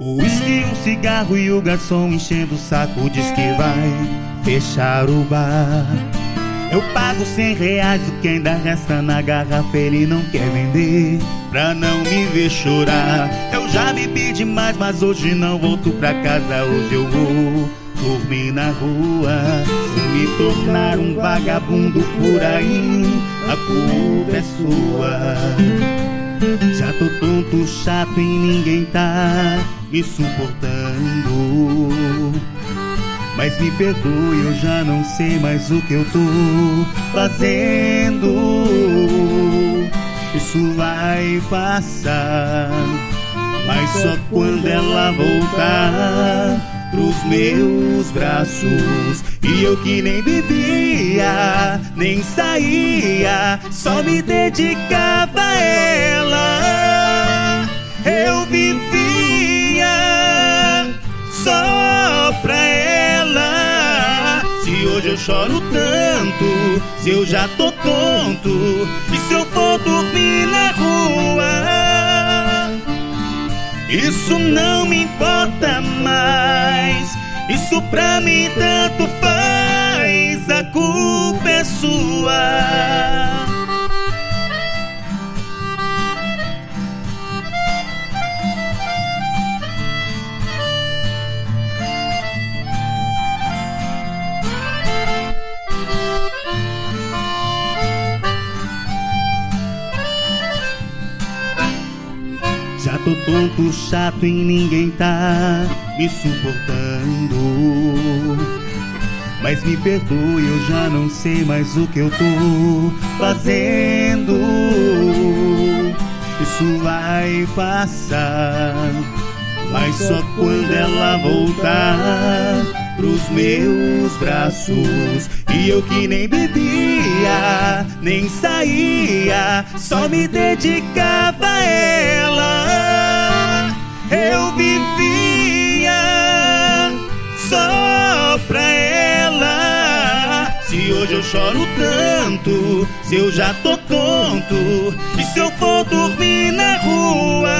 O uísque, um cigarro e o garçom enchendo o saco diz que vai fechar o bar. Eu pago R$100 do que ainda resta na garrafa, ele não quer vender pra não me ver chorar. Eu já bebi demais, mas hoje não volto pra casa. Hoje eu vou dormir na rua. Se me tornar um vagabundo por aí, a culpa é sua. Já tô tonto, chato e ninguém tá me suportando. Mas me perdoe, eu já não sei mais o que eu tô fazendo. Isso vai passar, mas só quando ela voltar pros meus braços. E eu que nem bebia, nem saía, só me dedicava a ela. Eu vivia só pra ela. Se hoje eu choro tanto, se eu já tô tonto, e se eu for dormir na rua, isso não me importa mais. Isso pra mim tanto faz, a culpa é sua. Já tô tonto, chato e ninguém tá me suportando. Mas me perdoe, eu já não sei mais o que eu tô fazendo. Isso vai passar, mas só quando ela voltar pros meus braços. E eu que nem bebia, nem saía, só me dedicava a ela. Eu vivia só pra ela. Se hoje eu choro tanto, se eu já tô tonto, e se eu for dormir na rua,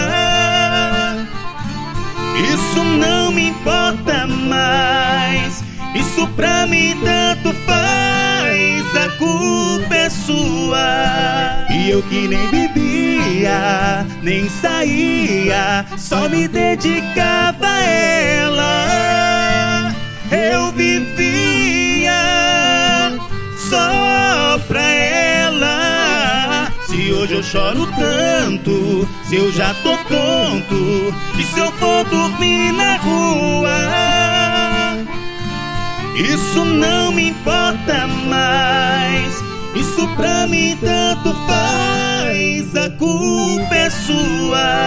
isso não me importa mais. Isso pra mim tanto faz, a culpa é sua. E eu que nem bebia, nem saía, só me dedicava a ela. Eu vivia só pra ela. Se hoje eu choro tanto, se eu já tô tonto, e se eu for dormir na rua, isso não me importa mais. Isso pra mim tanto faz, a culpa é sua.